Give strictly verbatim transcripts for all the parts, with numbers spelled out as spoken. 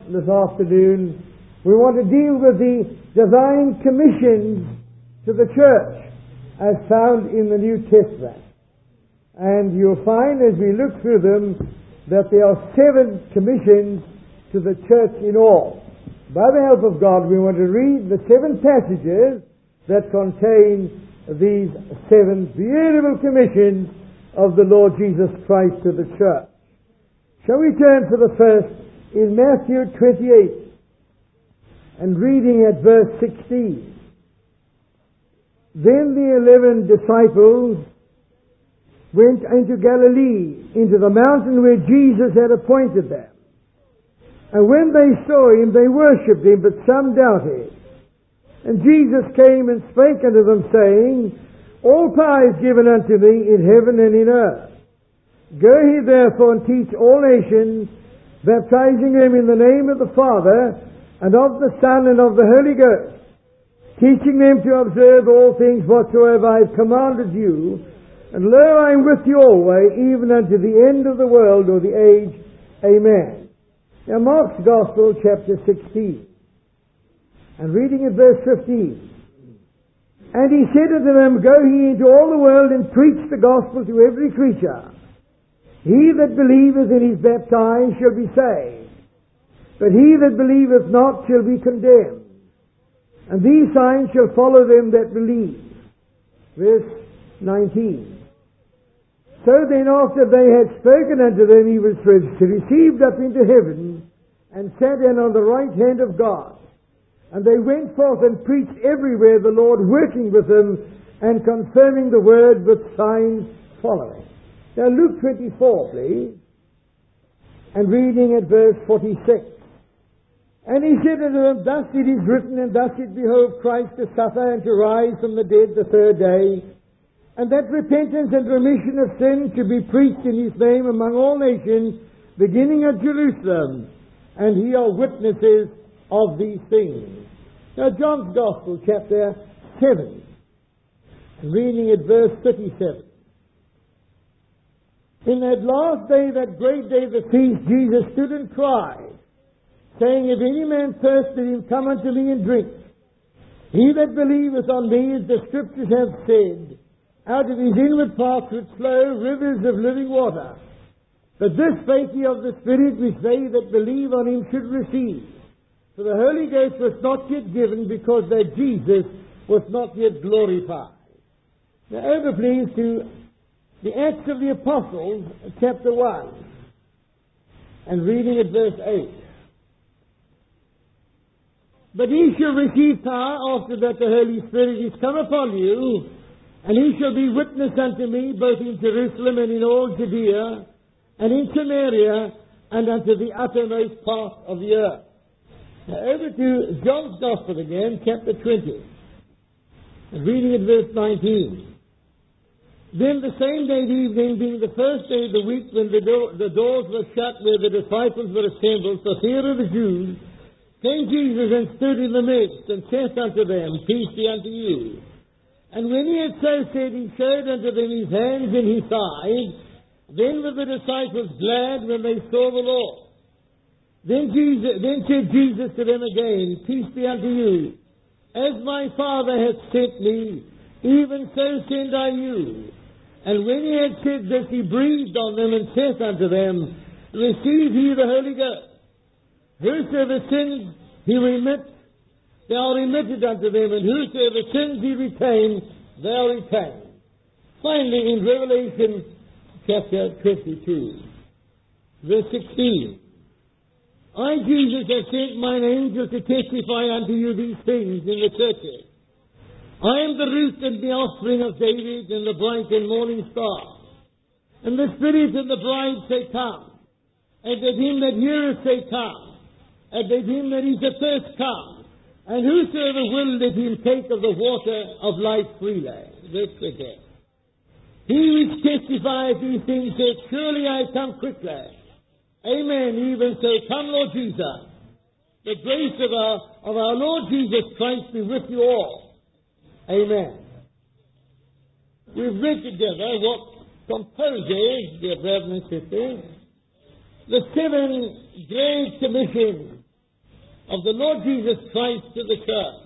this afternoon, we want to deal with the divine commissions to the church as found in the New Testament. And you'll find as we look through them that there are seven commissions to the church in all. By the help of God, we want to read the seven passages that contain these seven beautiful commissions of the Lord Jesus Christ to the church. Shall we turn to the first in Matthew twenty-eight and reading at verse sixteen. Then the eleven disciples went into Galilee, into the mountain where Jesus had appointed them. And when they saw him, they worshipped him, but some doubted. And Jesus came and spake unto them, saying, All power is given unto me in heaven and in earth. Go ye therefore and teach all nations, baptizing them in the name of the Father, and of the Son, and of the Holy Ghost, teaching them to observe all things whatsoever I have commanded you. And lo, I am with you always, even unto the end of the world, or the age. Amen. Now Mark's Gospel, chapter sixteen, and reading at verse fifteen. And he said unto them, Go ye into all the world, and preach the gospel to every creature. He that believeth and is baptized shall be saved, but he that believeth not shall be condemned. And these signs shall follow them that believe. Verse nineteen. So then after they had spoken unto them, he was received up into heaven, and sat down on the right hand of God. And they went forth and preached everywhere, the Lord working with them, and confirming the word with signs following. Now Luke twenty-four, please, and reading at verse forty-six. And he said unto them, Thus it is written, and thus it behoved Christ to suffer and to rise from the dead the third day, and that repentance and remission of sin should be preached in his name among all nations, beginning at Jerusalem. And ye are witnesses of these things. Now John's Gospel, chapter seven, reading at verse thirty-seven. In that last day, that great day of the feast, Jesus stood and cried, saying, If any man thirst, let him come unto me and drink. He that believeth on me, as the Scriptures have said, out of his inward parts would flow rivers of living water. But this spake he of the Spirit, which they that believe on him should receive. For the Holy Ghost was not yet given, because that Jesus was not yet glorified. Now over please to the Acts of the Apostles, chapter one, and reading at verse eight. But ye shall receive power after that the Holy Spirit is come upon you, and he shall be witness unto me both in Jerusalem and in all Judea, and in Samaria, and unto the uttermost part of the earth. Now over to John's Gospel again, chapter twenty, and reading at verse nineteen. Then the same day evening, being the first day of the week, when the, do- the doors were shut where the disciples were assembled for fear of the Jews, came Jesus and stood in the midst, and saith unto them, Peace be unto you. And when he had so said, he showed unto them his hands and his side. Then were the disciples glad when they saw the Lord. Then Jesus, then said Jesus to them again, Peace be unto you. As my Father hath sent me, even so send I you. And when he had said this, he breathed on them and saith unto them, Receive ye the Holy Ghost. Whosoever sins he remits, they are remitted unto them, and whosoever sins he retains, they are retained. Finally, in Revelation chapter twenty-two, verse sixteen, I, Jesus, have sent mine angel to testify unto you these things in the churches. I am the root and the offspring of David, and the bright and morning star. And the Spirit and the bride say, Come. And let him that heareth say, Come. And let him that is athirst come. And whosoever will, let him take of the water of life freely. Verse twenty. He which testifieth these things says, Surely I come quickly. Amen. Even so, come, Lord Jesus. The grace of our, of our Lord Jesus Christ be with you all. Amen. We've read together what composes, dear brothers and sisters, the seven great commissions of the Lord Jesus Christ to the church.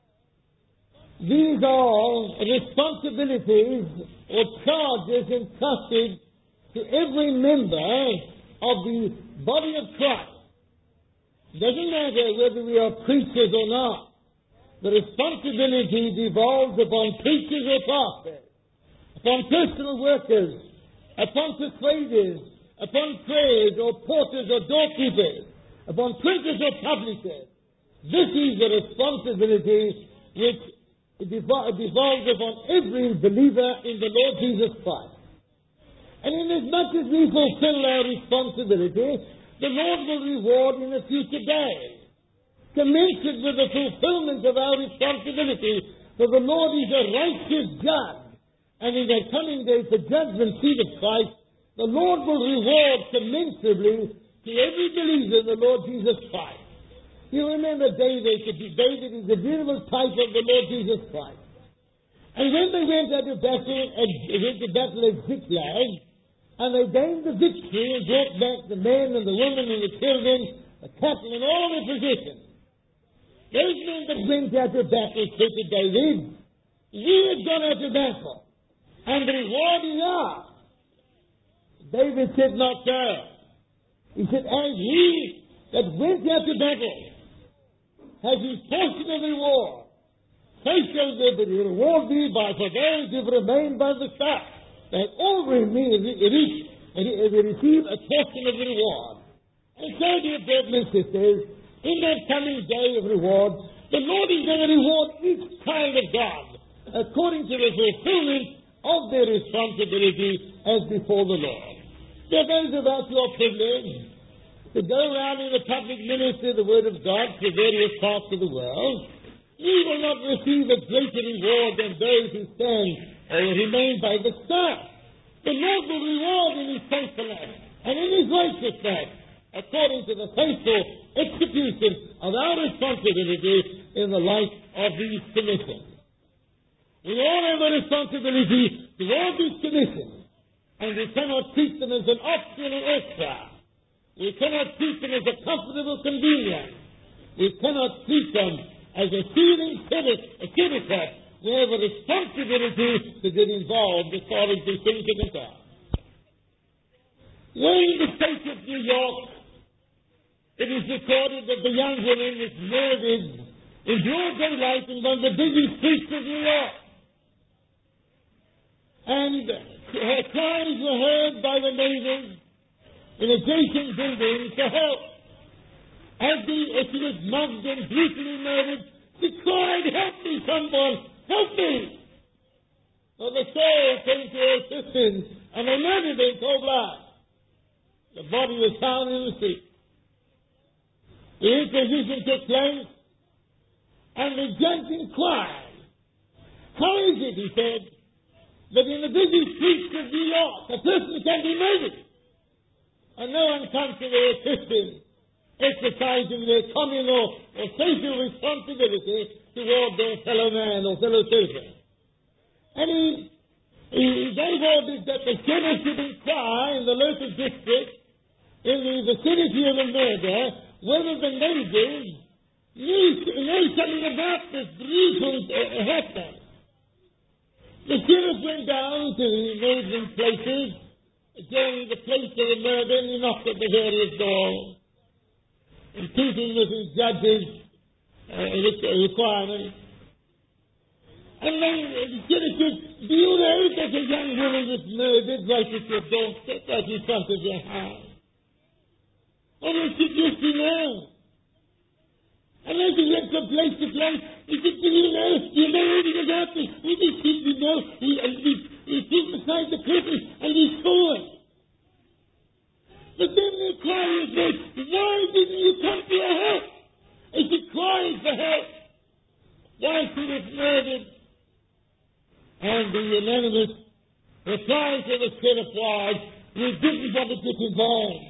These are responsibilities or charges entrusted to every member of the body of Christ. It doesn't matter whether we are preachers or not. The responsibility devolves upon preachers or pastors, upon personal workers, upon persuaders, upon prayers or porters or doorkeepers, upon printers or publishers. This is the responsibility which devolves upon every believer in the Lord Jesus Christ. And inasmuch as we fulfill our responsibility, the Lord will reward in a future day, commensurate with the fulfillment of our responsibility. For the Lord is a righteous judge, and in the coming day, the judgment seat of Christ, the Lord will reward commensurably to every believer in the Lord Jesus Christ. You remember David, David is the beautiful type of the Lord Jesus Christ. And when they went out to battle, uh, went to battle at Ziklag, and they gained the victory and brought back the men and the women and the children, the cattle and all their possessions. Those men that went out to battle said to David, "We have gone out to battle, and the reward is ours." David said, "Not so." He said, "As he that went out to battle has his portion of reward, so shall the reward be by for those who have remained by the staff. They all remain, they receive a portion of the reward." And so, dear brothers and sisters, in that coming day of reward, the Lord is going to reward each child of God according to the fulfillment of their responsibility as before the Lord. There are those of us who are privileged to go around in the public ministry the Word of God to various parts of the world. We will not receive a greater reward than those who stand or remain by the staff. The Lord will reward in His faithfulness and in His righteousness according to the faithful execution of our responsibility in the light of these commissions. We all have a responsibility toward these commissions, and we cannot treat them as an optional extra. We cannot treat them as a comfortable convenience. We cannot treat them as a feeling certificate. We have a responsibility to get involved as far as these things are concerned. When in the state of New York, it is recorded that the young woman was murdered in broad daylight in one of the busy streets of New York. And her cries were heard by the neighbors in adjacent buildings to help. As, the, as she was mugged and brutally murdered, she cried, "Help me, someone! Help me!" So the soul came to her assistance, and they murdered her in cold blood. The body was found in the street. The inquisition took place, and the judge inquired, "How is it," he said, "that in the busy streets of New York a person can be murdered, and no one comes to their assistance, exercising their communal or social responsibility toward their fellow man or fellow citizen?" And he, he gave orders that the sheriff should inquire in the local district, in the vicinity of the murder, whether the neighbors knew, knew something about this brutal uh, happening. The sheriff went down to the neighboring places, during the place of the murder, and he knocked at the various doors, in keeping with his judge's uh, requirements. And then the sheriff said, "Do you know that a young woman was murdered right at your doorstep, right in front of your house?" "Oh, yes, yes, you know." And as he went from place to place, he said, "Do you know? Do you know anything about this? We just think we know." He, and he, he stood beside the curtain and he saw it. But then the cry was made, "Why didn't you come to her help?" And she cried for help. Why she was murdered? And the unanimous reply to the sheriff was, "We didn't want to get involved."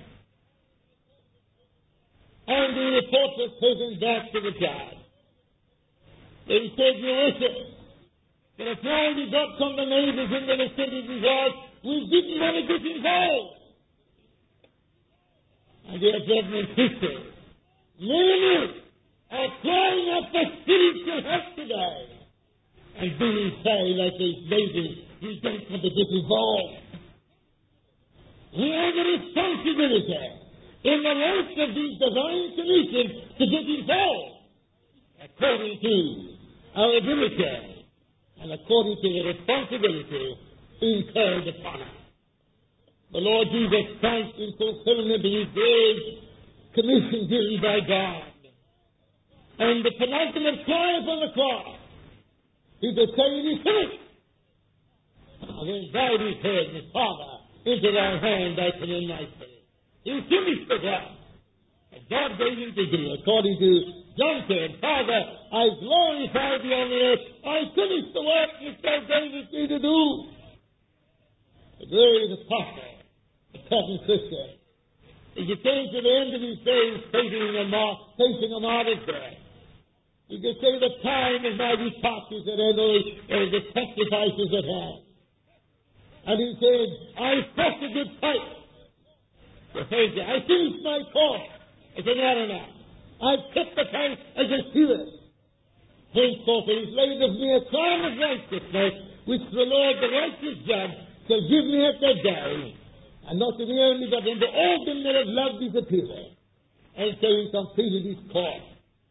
And the report was taken back to the judge. They said, "Your Worship, the reply we got from the neighbors in the vicinity was, we didn't want to get involved." And dear brothers and sisters, no, no, are crying out for spiritual help today. And being say, like these babies, we don't want to get involved. We have a responsibility in the life of these divine commissions to get involved according to our ability and according to the responsibility incurred upon us. The Lord Jesus Christ, in fulfillment of his great commission given by God, and the penultimate cry upon the cross, he could say, "It is finished." And then bowed his head, and his Father, into thy hand I commend my spirit. He finished the work. And God gave him to do, according to John said, "Father, I glorify thee on the earth. I finished the work which thou gavest me to do." The great apostle, the cousin Christian, as he came to the end of his days, facing a, mar- facing a martyr's death, you could say the time of my departure is at end, or the sacrifice is at hand. And he said, "I fought a good fight. I finished my course as an aeronaut. I kept the fight as a steward. Henceforth it is laid of me a crown of righteousness, which the Lord, the righteous judge, shall give me at that day, and not to me only, but unto all them that have loved his appearing." And so he completed his course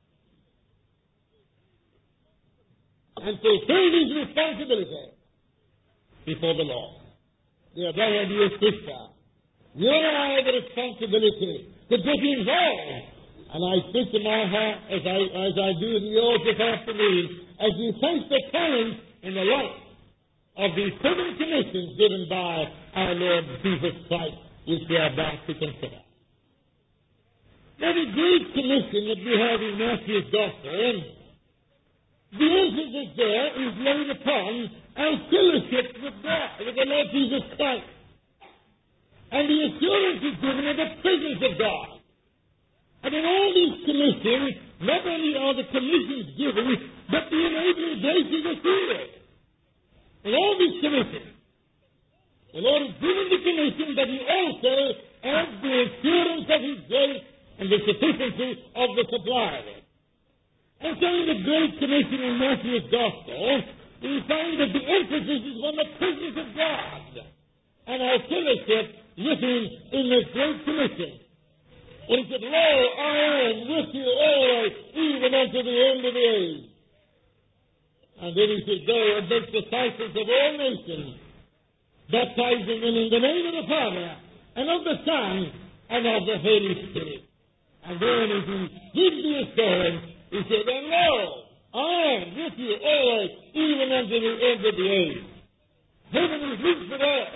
and fulfilled his responsibility before the Lord. Dear brother, dear sister, you and I have a responsibility to get involved. And I speak to my heart, as I, as I do in yours this afternoon, as we face the challenge in the light of these seven commissions given by our Lord Jesus Christ, which we are about to consider. Now, the great commission that we have in Matthew's Gospel, the emphasis there is laid upon our fellowship with God, with the Lord Jesus Christ. And the assurance is given of the presence of God. And in all these commissions, not only are the commissions given, but the enabling grace is assured. In all these commissions, the Lord has given the commission, but he also adds the assurance of his grace and the sufficiency of the supply of it. And so in the Great Commission in Matthew's Gospel, we find that the emphasis is on the presence of God and our fellowship with him in this Great Commission. And he said, "Lo, I am with you always, even unto the end of the age." And then he said, "Go and make disciples of all nations, baptizing them in the name of the Father, and of the Son, and of the Holy Spirit." And then as he gives the assurance, he said, "And lo, I am with you always, even unto the end of the age." Heaven is linked with earth.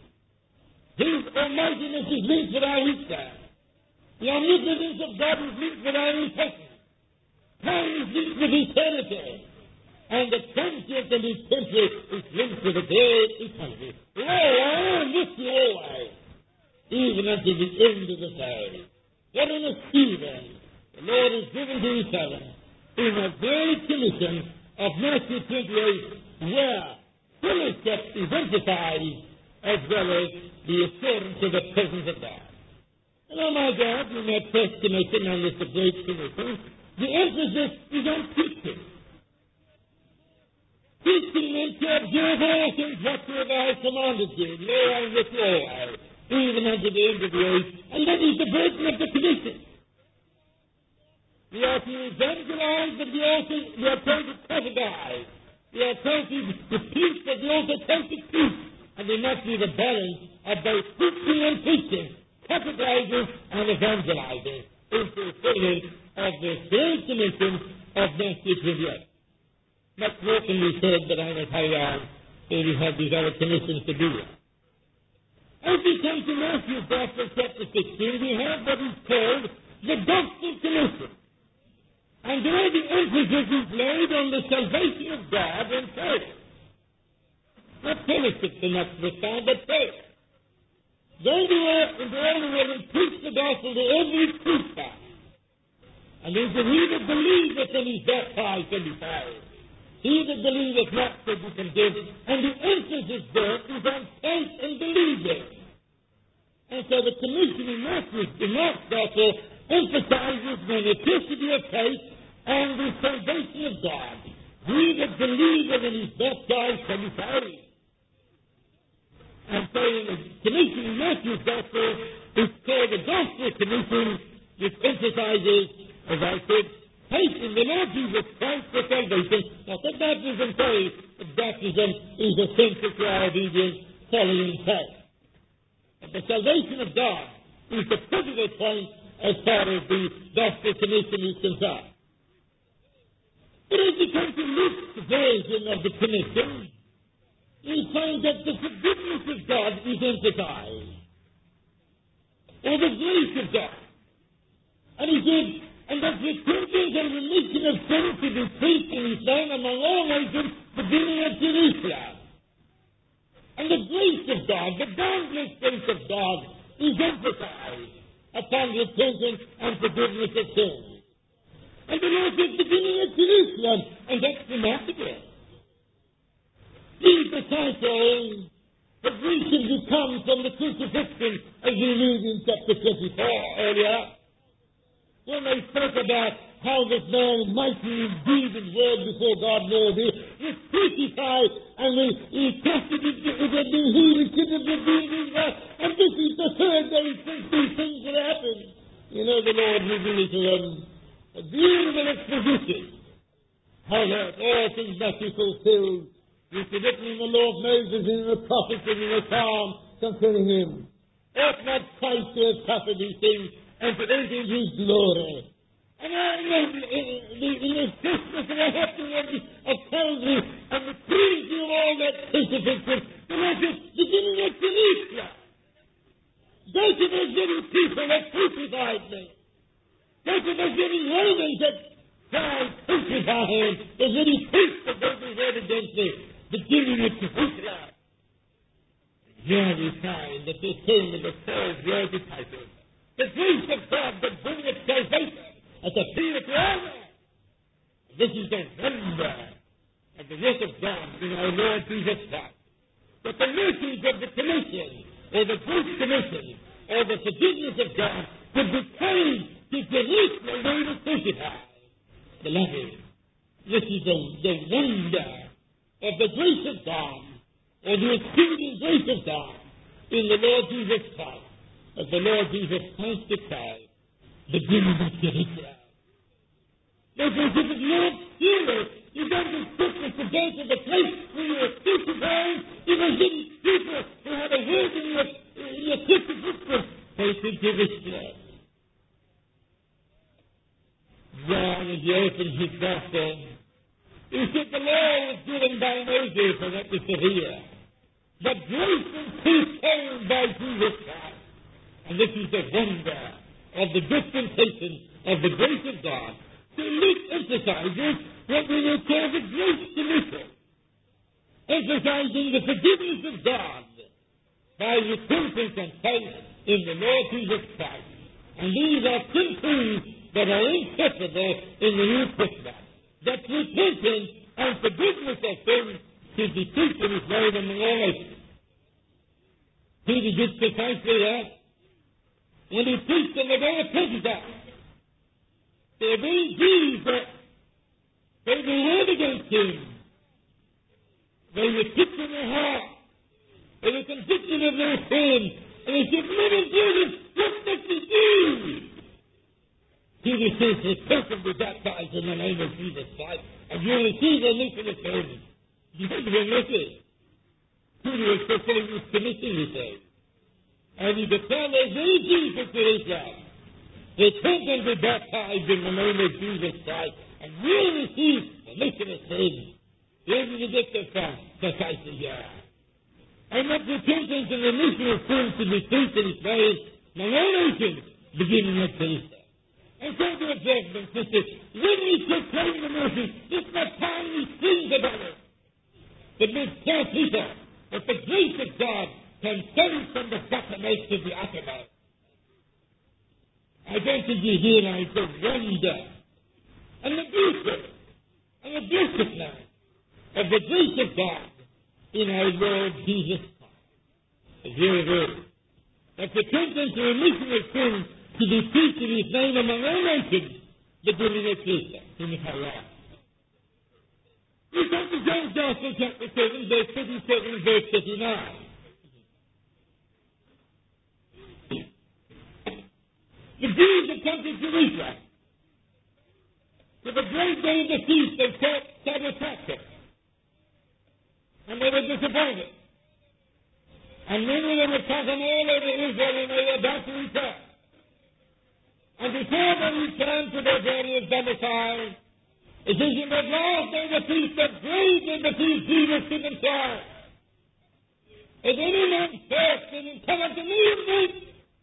His almightiness is linked with our weakness. The omnipotence of God is linked with our imperfection. Time is linked with eternity. And the transient and his temporary is linked with the great eternity. Lo, I am with you always, even unto the end of the day. What an achievement the Lord has given to his servant in the great commission of Matthew twenty-eight, where fellowship is emphasized as well as the assurance of the presence of God. And oh my God, in that first commission, and this the great commission, the emphasis is on teaching. Teaching them to observe all things whatsoever I commanded you. Lo, I am with you always, even unto the end of the age. And that is the burden of the commission. We are to evangelize, but we also we are told to catechize. We are told to, to teach, but we also told to teach. And there must be the balance of both teaching and preaching, catechizing and evangelizing in fulfillment of the great commission of Matthew twenty-eight. Much more can be said, but I must hurry on, so we have these other commissions to do. As we come to Matthew's Gospel, chapter sixteen, we have what is called the Gospel Commission. And there the emphasis is laid on the salvation of God and faith. Not fellowship so much this time, but faith. Go to earth and to all the world and preach the gospel to every creature. And then to he that believeth and is baptized shall be saved. He that believeth not shall be condemned. And the emphasis there is on faith and believing. And so the commission in Matthew, in Mark's Gospel, emphasizes the necessity of faith and the salvation of God. He that believeth and is baptized shall be saved. And so in the commission in Matthew's Gospel, it's called the Gospel Commission, which emphasizes, as I said, faith in the Lord Jesus Christ for salvation. Not that baptism, sorry, but baptism is essential to our obedience, following faith. But the salvation of God is the critical point as far as the Gospel Commission is concerned. But as you come to Luke's version of the Commission, you find that the forgiveness of God is emphasized, or the grace of God. And he said, and that repentance and remission of sin to be preached in his name among all nations, beginning at Jerusalem. And the grace of God, the boundless grace of God, is emphasized upon repentance and forgiveness of sins. And the Lord said, beginning at Jerusalem, and that's remarkable. These disciples have recently come from the crucifixion, as we read in chapter twenty-four earlier, when they spoke about how this man, mighty in deed and word before God and all this, was crucified, and we, he trusted it, it had been he who should have been there, and this is the third day since these things had happened. You know, the Lord revealed to them a beautiful exposition, how that all things must be fulfilled, which are written in the law of Moses, in the prophets, and in the Psalm concerning him. Ought not Christ to have suffered these things, and to enter into his glory? And in the Christmas and the happening of, of Calvary, and the cruelty of all that crucifixion, the Lord is beginning at Jerusalem. Go to those very people that crucified me. Go to those very Romans that tried to crucify him. Those very priests that don't be heard against me. Beginning at Jerusalem. Here we find that they came with the twelve your disciples. The grace of God that bringeth salvation has appeared to all men. This is the wonder of the work of God in our Lord Jesus Christ. That the mercies of the commission, or the grace commission, or the forgiveness of God could be carried to Jerusalem where he was crucified. Beloved, this is the, the wonder of the grace of God, or the exceeding grace of God in the Lord Jesus Christ, as the Lord Jesus Christ declared, beginning at Jerusalem. Therefore, if it's not serious, you don't just Christmas to go to the place where you were crucified. You were getting people who had a word in your, in your crucifixion. Go to Jerusalem. John, as he opened his gospel, he said the law was given by Moses, and that was to hear. But grace and peace came by Jesus Christ. And this is the wonder of the dispensation of the grace of God. So Luke emphasizes what we will call the grace commission, emphasizing the forgiveness of God by repentance and faith in the Lord Jesus Christ. And these are two things that are inseparable in the New Testament. That repentance and forgiveness of sins should be preached in his name among all nations. Peter did precisely that when he preached on the day of Pentecost. There were these Jews that they were against him. They were sick in their heart. They were convicted of their sin. And they said, men and Jews, what must we do? Peter says, repent and be baptized in the name of Jesus Christ, and you will receive the remission of sins. You think of it? Peter was fulfilling his commission, he says. And he declared there's very Jesus to Israel. Repent and be baptized in the name of Jesus Christ, and you will receive the remission of sins. Where did you get that from? Precisely here. And that repentance and remission of sins to be preached in his name among all nations, beginning at Jerusalem. And so to observe them, sisters, when we proclaim the mercy, it's not time we sing about it. But we tell people that the grace of God can send from the bottommost to the uttermost. I don't think you realize the wonder and the beauty and the blessedness of the grace of God in our Lord Jesus Christ. And here it is. That repentance and remission of sins to be preached in his name among all nations, beginning at Christ in the Torah. We come to John's Gospel, chapter seven, verse thirty-seven and verse thirty-nine. The Jews had come to Jerusalem to the great day of the feast of Tabernacles, and they were disappointed. And many of them were come all over Israel, and they were about to return. And before they returned to their various domiciles, it is in the last day of the feast that great day of the feast Jesus to themselves. If any man thirsting and come unto me and drink,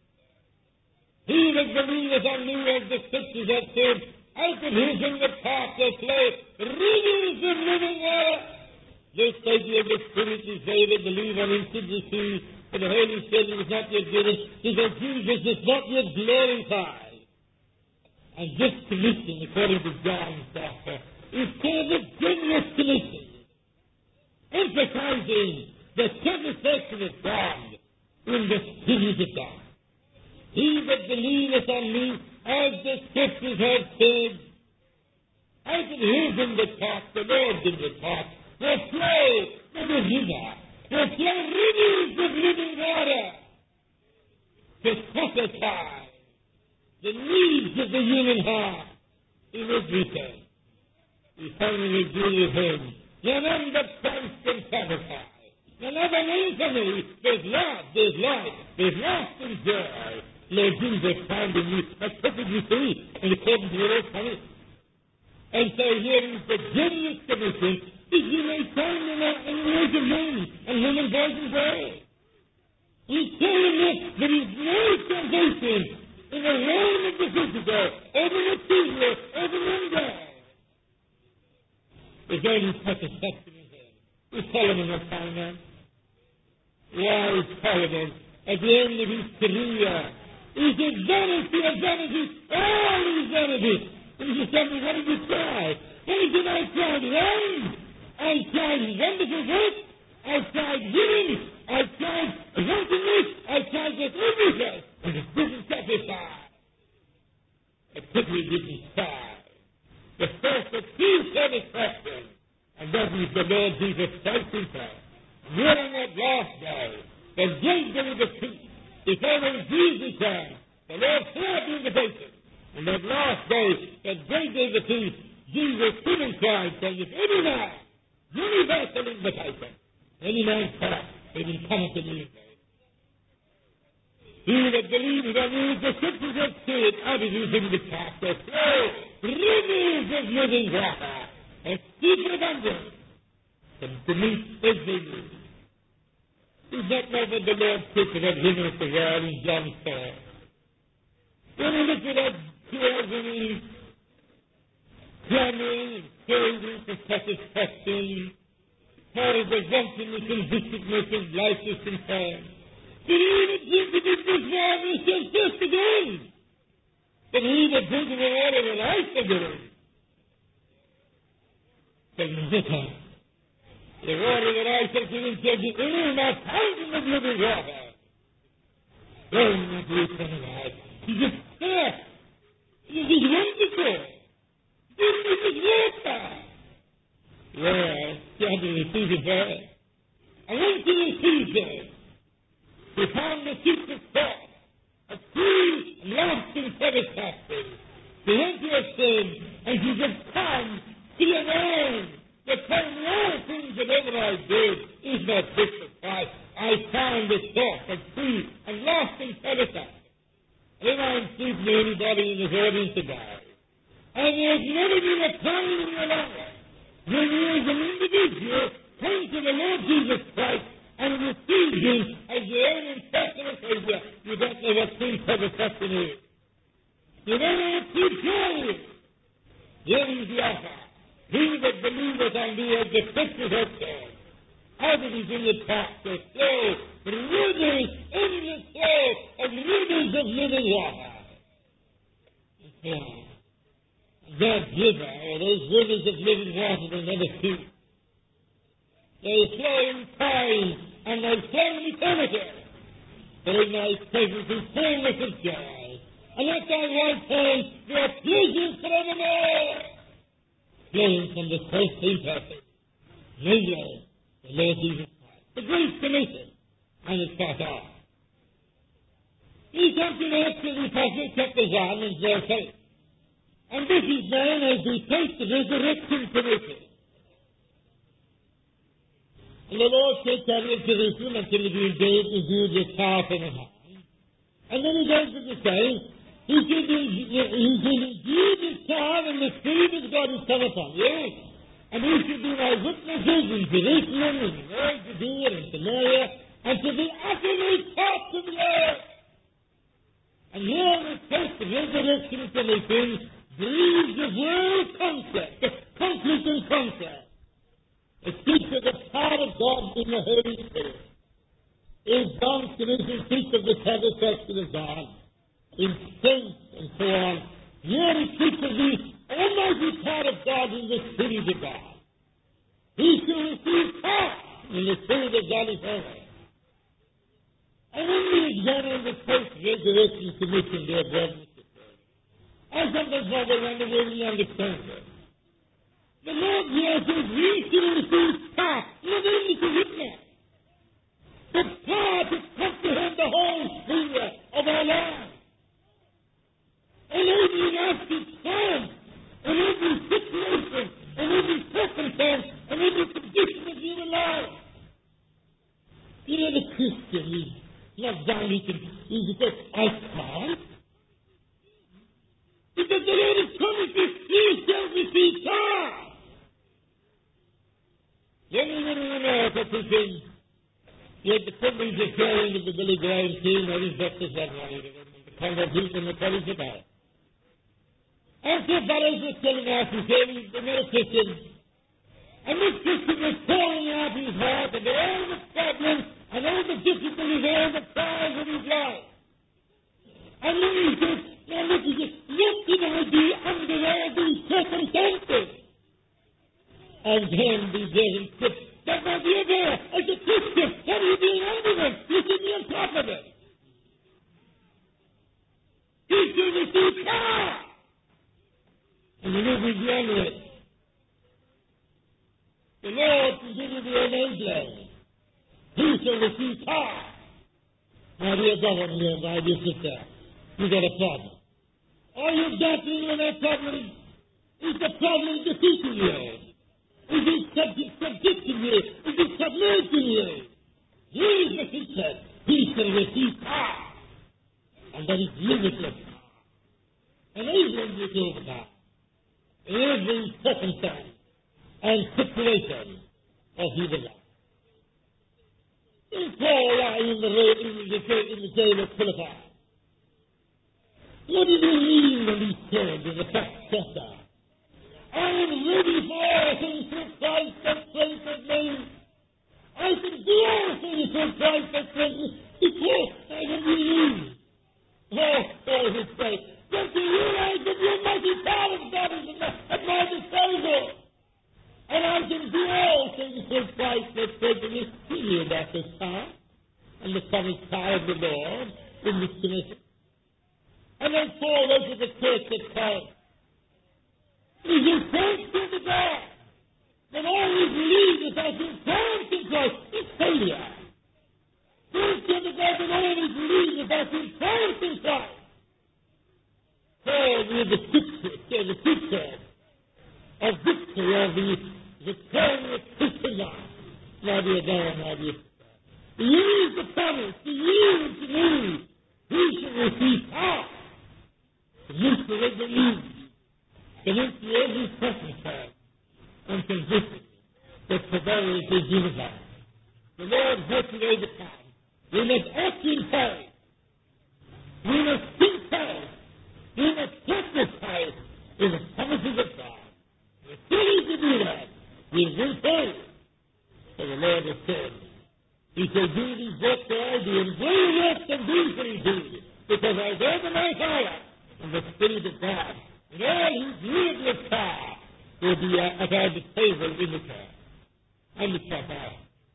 he that believeth on me, as the scriptures have said, out of his in the path of flow rivers of living water. This idea of the Spirit is they that believe on him should receive, for the Holy Spirit was not yet given, because Jesus is not yet glorified. And this commission, according to John's Gospel, is called the Generous Commission, emphasizing the satisfaction of God in the Spirit of God. He that believeth on me, as the Scriptures have said, out of his in the top, the Lord in the top, will flow the river, will flow rivers of living water to satisfy the needs of the human heart in everything. We finally agree with him. None but Christ can satisfy. None other name for me. There's love, there's life, there's lasting joy. Lord Jesus found in you. That's perfectly free in accordance with His promise. And so here is the generous commission, is you may find in the words of men and women, boys and girls. He's telling us there is no salvation in the realm of the physical, over the material, over the God. There's only satisfaction in Him. Is Solomon not found that? Wise Solomon, at the end of his career, he said, vanity of vanity, all is vanity. And he said, what did you try? And he said, I tried land, I tried wonderful work, I tried healing, I tried drunkenness, I tried this everything, and it didn't satisfy. It quickly didn't start. The first of true satisfaction, and that is the Lord Jesus Christ Himself. During that last day, the great day of the feast, before when Jesus came, the Lord poured the invitation. And that last day, the great day of the feast, Jesus stood and cried, saying, if any man, universal invitation, any man thought, they will come unto me. He that believes on me, the Scriptures have said, out of his in the chapter, flow rivers of living water, and deep abundance, and to meet every need. Is that not what the Lord said to that woman at the well in John four? When we look at that agony, clamoring and craving for satisfaction, how is the drunkenness and wickedness and life is concerned? But he that drinketh of this water shall thirst again. But he that drinketh the water of life again shall never thirst. The water that I shall give him shall be in my fountain of living water, flowing into eternal life. He just thirst. It is wonderful. This is water. Well, you have to receive it there. I want to receive it. We found the secret thought of true and lasting satisfaction. The empty of sin, and you just come to your own. The telling me all things that ever I did is not fit for Christ. I found the source of true and lasting satisfaction. If I'm speaking to anybody in this audience today, and there's never been a time in your life when you as an individual come to the Lord Jesus Christ and receive Him as your own and personal Savior, you don't know what true satisfaction is. You don't know what true joy is. Here is the offer. He that believeth on me, as the Scriptures have said, out of his inward parts shall flow rivers, endless flow of rivers of living water. Yeah. That river, or those rivers of living water, will never cease. They flow in time, and they flow in eternity. But in thy presence is fullness of joy. And let thy right hand bear pleasures forevermore. Flowing from the self-same person, no Lord, the Lord Jesus Christ. The Great Commission, and it's got off. He comes to the Exodus Apostle, chapter one, and verse eight. And this is known as the post-resurrection commission. And the Lord said, carry of Jerusalem until it be engaged with you with power from on high. And then he goes on to say, he should endue with power and the Spirit of God is come upon you. And you should be my witnesses in Jerusalem, and in all Judea and Samaria, and to the utterly parts of the earth. And here the post-resurrection commission breathes the world concept, the conflict and concept. It speaks of the power of God in the Holy Spirit. In John's commission speaks of the satisfaction of God, in strength and so on. Here it speaks of the almighty power of God in the Spirit of God. He shall receive power in the Spirit of God is over. And when we examine the post-resurrection commission, dear brothers and sisters, I sometimes wonder wonder where we understand it. The Lord here says we shall receive power, not only to witness, but power to comprehend the whole sphere of our lives. Enabling us to stand in every situation, in every circumstance, in every condition of human life. You know, the Christian is not down, he can, he says, I can't. Because the Lord has promised us, you shall receive power. When we were in America teaching, we had the privilege of sharing with the Billy Graham team, that is breakfast that morning, the congregation in the college of God. And some fellows were telling us, he said, the little Christian, and this Christian was pouring out his heart and all the problems and all the difficulties, all the trials of his life. And then he said, now look, he said, what can I do under all these circumstances? And then the very said, that my dear boy, as a Christian, what are you doing under them? You should be on top of it. He should receive power. And the Lord will honor it. The Lord will give you the enabler. He shall receive power. My dear brother here, my dear sister, you got a problem. Are you grappling with that problem? Is the problem defeating you? Is it subject, subjecting you? Is it submerging you? Here is the picture. He shall receive power. And that is limitless power. Enabling you to overcome every circumstance and situation of human life. In Paul lying in the road in the, in the jail of Philippi, what did he mean when he said in the first chapter, I am ready for all things through Christ that strengthens me. I can do all things through Christ that strengthens me because I am renewed. Oh, for his sake. Don't you realize that the almighty power of God is at my disposal? And I can do all things through Christ that strengthens me. He knew about this power and the coming power of the Lord in this commission. And then Paul wrote to the church at Christ. He says, thanks be to God that all his leaders have been turned to Christ. It's failure. Thanks be to God that all his leaders have been turned to Christ. Paul knew the picture, the picture of victory of the victorious Christian life. My dear God, my dear sister. He used the promise, he used to me. He shall receive power. To manipulate the needs. To manipulate every circumstance and condition that prevails his universe. The Lord has to overcome. We must act in faith. We must think faith. We must sacrifice in the promises of God. We're willing to do that. We will faith. For the Lord has said, He shall do these works that I do, and greater works than these will He do, because I bear the my Father in the Spirit of God. And all His limitless power will be at our disposal in the church. And the church out.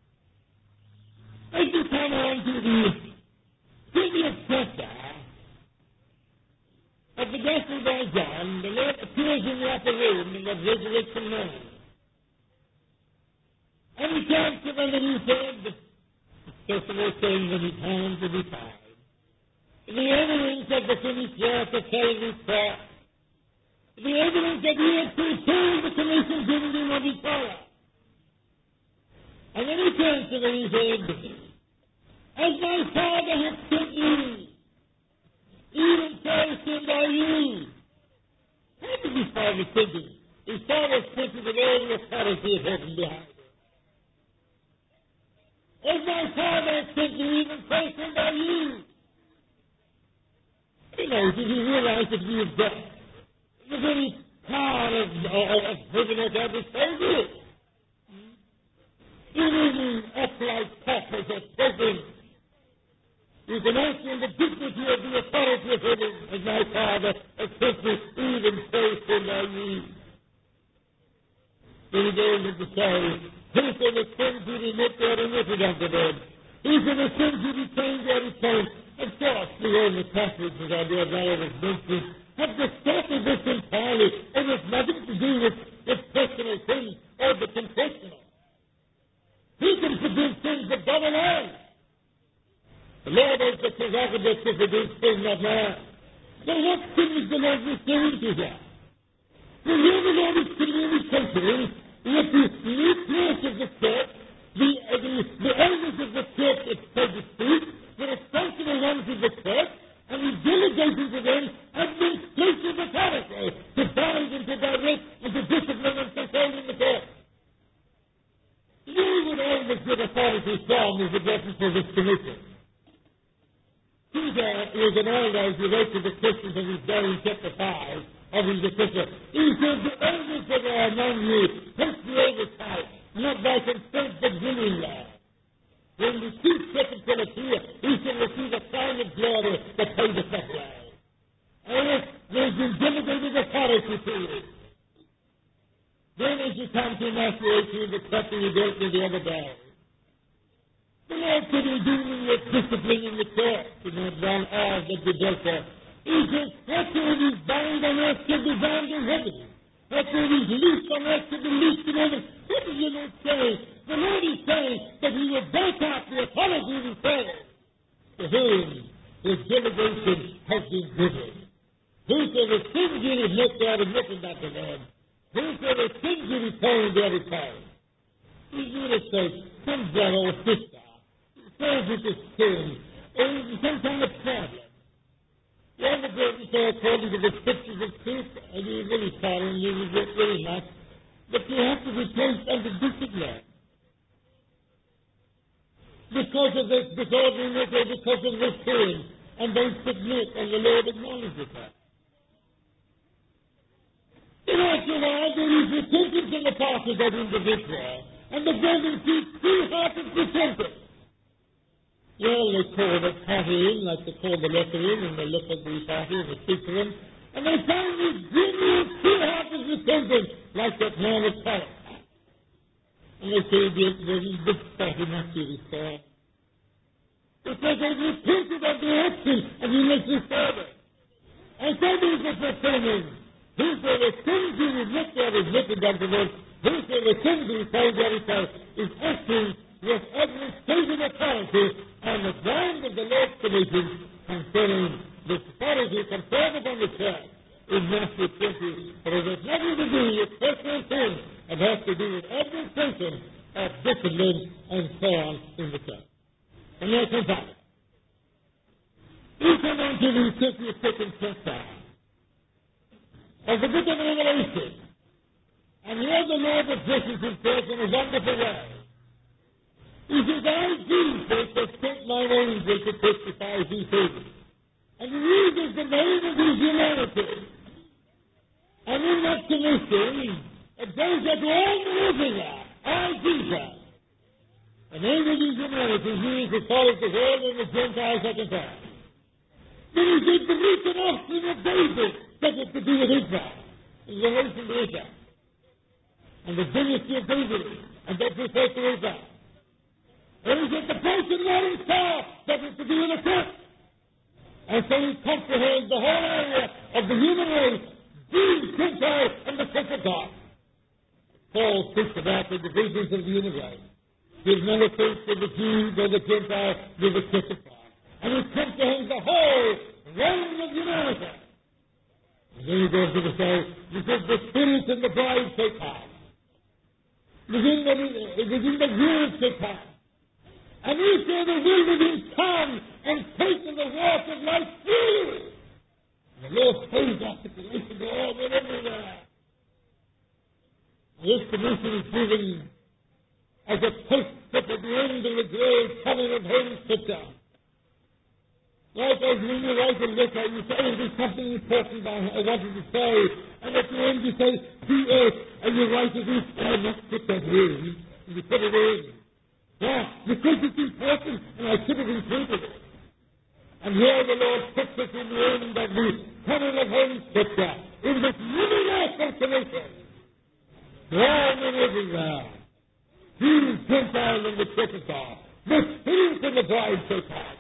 As we come on to the twentieth chapter, At the Gospel by John, the Lord appears in the upper room in the resurrection morning. And he comes to them and he said, first of all saying that his hands will be tied. The evidence of the finished work of Calvary's cross. The evidence that he had fulfilled the commission given him of his Father. And then he turns to them and he said, as my Father hath sent me, even so send I you. How did his Father send him? His Father sent him with all the authority of heaven behind him. As my Father hath sent me, even so send I you. You know, did he realize that he was dead? The very power of, of, of heaven at our disposal. Even upright purpose at present. You can ask him the dignity of the authority of heaven, as my Father has sent me, even so send I you. Then he goes on to say, whosoever sins who remit their remitted unto them. Whosoever sins who retain their retain. Of course, the only passages I dear brother was mentioned have distorted this entirely, and has nothing to do with, with personal sins or the confessional. He can forgive sins but God alone. The Lord has the prerogative to forgive sin, not man. So what sin is the Lord referring to here? Well, here the Lord is clearly considering that the nucleus of the church, the, uh, the, the elders of the church, so to speak, the responsible ones of the church, and he delegated to them administrative authority to guide and to direct and to discipline and control in the church. You would always give authority from as a reference to this commission. Peter is an elder, as he wrote to the Christians of his day in chapter five of his epistle. He said, the elders that are among you, take the oversight, not by consent but willingly. When the chief secretary appear, he shall receive a sign of glory that fadeth not away. And if there's been delegated authority to you, then as you come to Matthew eighteen, the chapter you dealt with the other day, the Lord could be dealing with discipline in the church, in that one hour that you dealt with. He says, whatsoever is bound on earth shall be bound in heaven. Whatsoever is loosed on earth shall be loosed in heaven. What does the Lord say? The Lord is saying that he will break out the authority of his Father, to whom his delegation has been given. Whosoever sins you admit, they are admitted by the Lord. Whosoever sins you retain, they are retained. You would have said, some brother or sister says it is sin, or some kind of problem. You have to go and say according to the scriptures of truth, and you really sorry, and you regret very much, but you have to be placed under discipline. Because of this disorderliness or because of this sin, and they submit, and the Lord acknowledges that. In actual life, there is repentance on the part of that individual, and the brethren teach true-hearted repentance. Well, they call the party in, like they call the letter in, and they look at the party and they speak to them, and they find this genuine true-hearted repentance, like that man of Paris. And they say, there is this party not to restore. Because they've repented of the action, and he must restore them. And so these are performing. Whosoever sins you admit they are admitted unto the Lord, whosoever sins you retain their return, is acting with administrative authority on the ground of the Lord's commission concerning the authority conferred upon the church in Matthew twenty. But it has nothing to do with personal sin. It has to do with administration of discipline and so on in the church. And that's in fact. We come on to the fifty-second chapter of the book of Revelation. And here the Lord addresses himself in a wonderful way. He says, I, Jesus, have sent my angel to testify these things. And he uses the name of his humanity. And in that commission, it goes up to all the everywhere. I, Jesus. The name of his humanity is used as far as the world and the Gentiles are concerned. Then he said, the root and offspring of David, that has to do with Israel, in relation to Israel. And the dynasty of David, and that refers to Israel. And he said, the person not himself, that has to do with the church. And so he comprehends the whole area of the human race, Jews, Gentiles, and the church of God. Paul speaks about the divisions of the universe. His militants to the Jews or the Gentiles to the church of God. And he comprehends the whole realm of humanity. And then he goes to the say, because the Spirit and the bride take part. Within the, within the years take part. And he said the wilderness come and taken the water of life freely. And the Lord saves us to listen to all and everywhere. This commission is given as a post-step at the end of the great coming of home scripture. Like as when you write a letter, you say, oh, there's something important I wanted to say. And at the end you say, P S, and you write it in, and I must put that in, and you put it in. Yeah, because it's important, and I should have included it. And here the Lord puts it in the end of the coming of home scripture, in this universal commission. All and everywhere. Jews, Gentiles, and the church of God. The Spirit and the bride take part.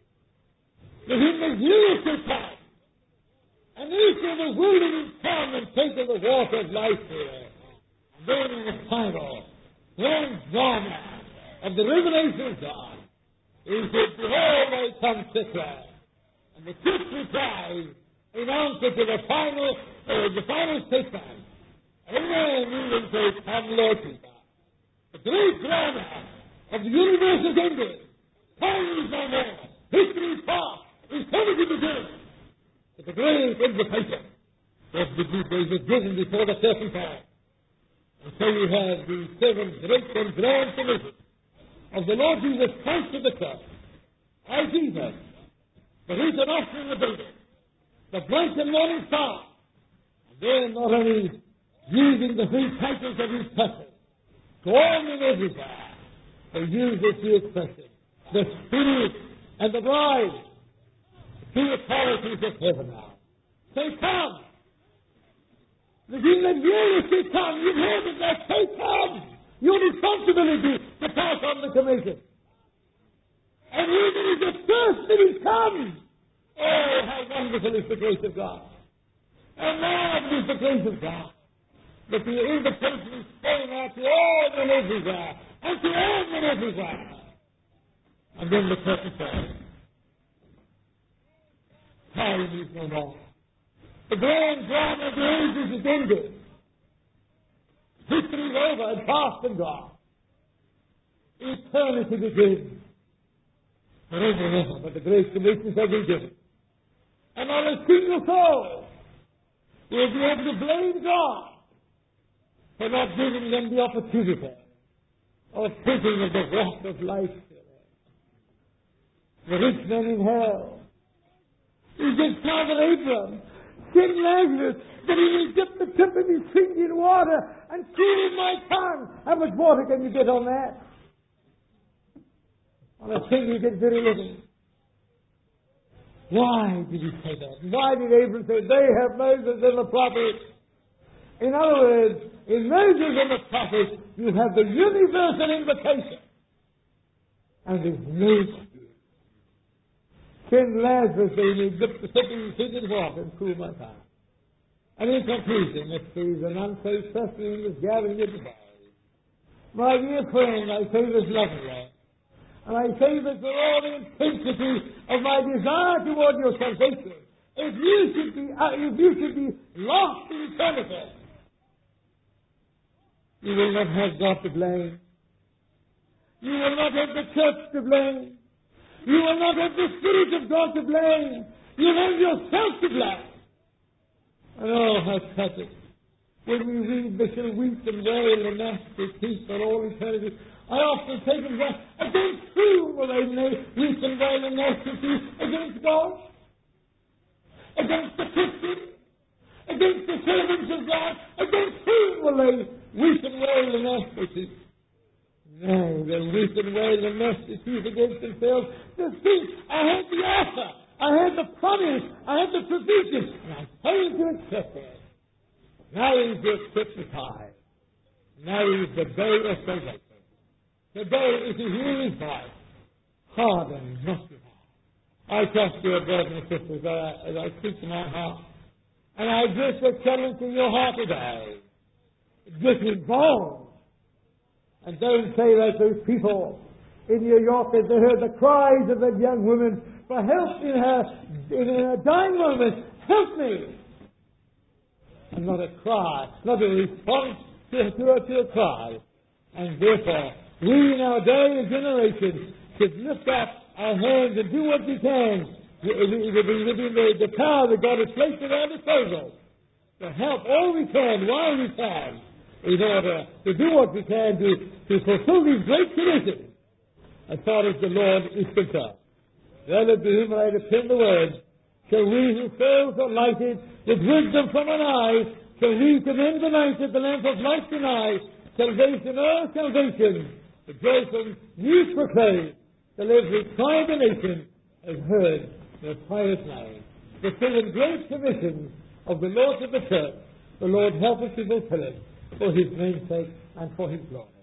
Within the years take part. And each of the wilderness come and take of the water of life here. And then in the final, grand drama of the revelation of God is that behold, I come quicker. And the church replies in answer to the final, uh, the final statement. Amen. We will say, come Lord Jesus. The great drama of the universe is ended. Time is no more. History is past. Eternity begins. But the great invitation of the good days is given before the certain time. And so we have the seven great and grand commissions of the Lord Jesus Christ to the church. I Jesus, the written offering of David, the bright and morning star. And then not only using the three titles of his person, go on and everywhere, they use this two expression, the Spirit and the bride, the two authorities of heaven now. Say, come. The king of years say, come. You've heard of that. Say, come. Your responsibility to pass on the commission. And even if the first minute comes, oh, how wonderful is the grace of God. How marvelous is the grace of God. But the invitation is going out to all and everywhere, and to all and everywhere. And then the curtain falls. Time is no more. The grand drama of the ages is ended. History is over and past and gone. Eternity begins. Forever and ever, but the great commissions have been given. And not a single soul will be able to blame God for not giving them the opportunity of thinking of the wrath of life. The rich man in hell. He just Father Abraham send Lazarus that he will dip the tip of his finger in water and cool my tongue. How much water can you get on that? On a finger you get very little. Why did he say that? Why did Abraham say, they have Moses and the prophets? In other words, in Moses and the prophets, you have the universal invitation. And there's no excuse. Send Lazarus that he may dip the tip of his finger in water and cool my tongue. And in conclusion, if there is an unsafe person in this gathering of the body, my dear friend, I say this lovingly, and I say this with all the intensity of my desire toward your salvation. If you should be, uh, if you should be lost in eternity, you will not have God to blame. You will not have the church to blame. You will not have the Spirit of God to blame. You will have yourself to blame. And oh, how tragic. When we read, they shall weep and wail and gnash their teeth for all eternity. I often take them back. Against whom will they weep and wail and gnash their teeth? Against God? Against the Christians? Against the servants of God? Against whom will they weep and wail and gnash their teeth? No, they'll weep and wail and gnash their teeth against themselves. Just think, I had the offer. I had the promise. I had the provision. And I failed to accept it. Now is the accepted time. Now is the day of salvation. The day is to hear his voice. Harden not your heart. I trust, dear brothers and sisters, that I, as I speak to my heart, and I address a challenge to your heart today. Get involved. And don't say like those people in New York as they heard the cries of that young woman for help in her, in her dying moment. Help me! And not a cry, not a response to, to, a, to a cry. And therefore, we in our day and generation should lift up our hands and do what we can within the, the power that God has placed at our disposal to help all we can while we can in order to do what we can to, to fulfill these great commissions as far as the Lord is concerned. Rather to whom I depend the words, shall we who souls are lighted with wisdom from on high, shall we commend the night at the lamp of light deny, salvation, oh salvation, the joyful news proclaimed, till every tribe and nation has heard the pious name. The seven great commissions of the Lord of the church, the Lord help us to fulfill it for his name's sake and for his glory.